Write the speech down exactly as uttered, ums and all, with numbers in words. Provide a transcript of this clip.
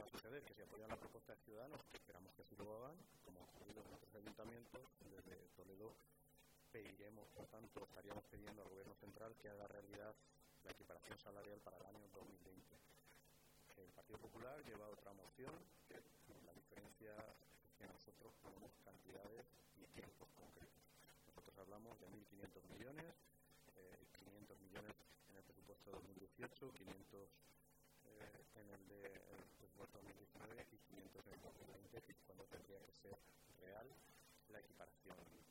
va a suceder, que si apoyan la propuesta de Ciudadanos, que esperamos que sí lo hagan, como ha ocurrido en otros ayuntamientos, desde Toledo pediremos, por tanto, estaríamos pidiendo al Gobierno central que haga realidad la equiparación salarial para el año dos mil veinte. El Partido Popular lleva otra moción, que la diferencia es que nosotros ponemos cantidades y tiempos concretos. Nosotros hablamos de mil quinientos millones, eh, quinientos millones en el presupuesto de dos mil dieciocho, quinientos eh, en el de el presupuesto dos mil diecinueve y quinientos en el dos mil veinte, cuando tendría que ser real la equiparación